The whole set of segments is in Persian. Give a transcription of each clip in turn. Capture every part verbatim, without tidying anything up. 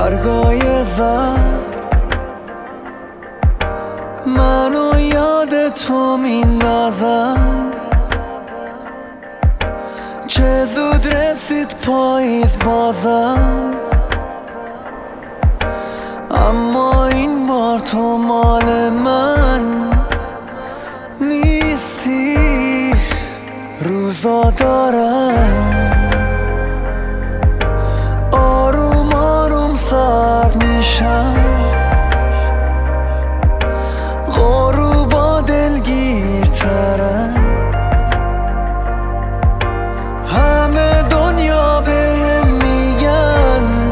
برگای زرد منو یاد تو میندازن. چه زود رسید پاییز بازم، اما این بار تو مال من نیستی. روزا دارن آروم آروم سرد میشن، غروبا دلگیرترن. همه دنیا بهم میگن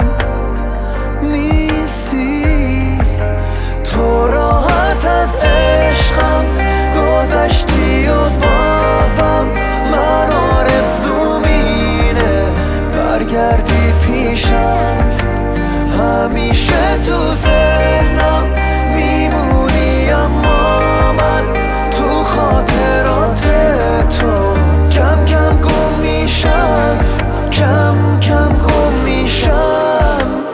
نیستی. تو راحت از عشقم گذشتی و بازم من آرزوم اینه برگردی پیشم. همیشه تو ذهنم میمونی، اما من تو خاطرات تو کم کم گم میشم، کم کم گم میشم.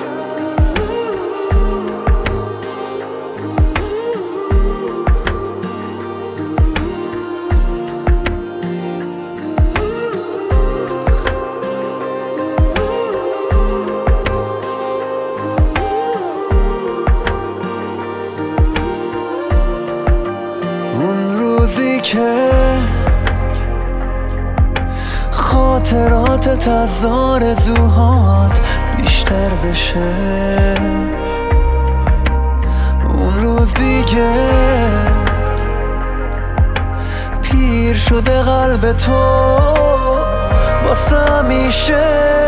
اون روزی که خاطراتت از آرزوهات بیشتر بشه، اون روز دیگه پیر شده قلب تو واسه همیشه.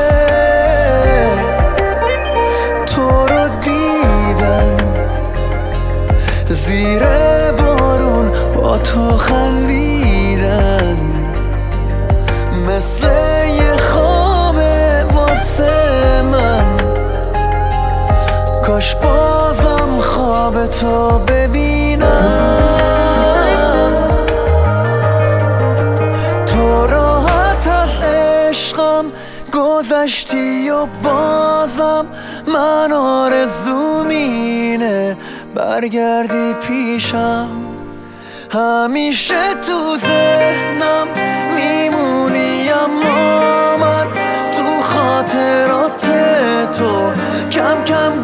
تو رو دیدن زیر بارون با تو خندیدن، مثل یه خوابه واسه من. کاش بازم خواب تو ببینم. تو راحت از عشقم گذشتی و بازم من آرزوم اینه برگردی پیشم. همیشه تو ذهنم میمونی، اما من تو خاطرات تو کم کم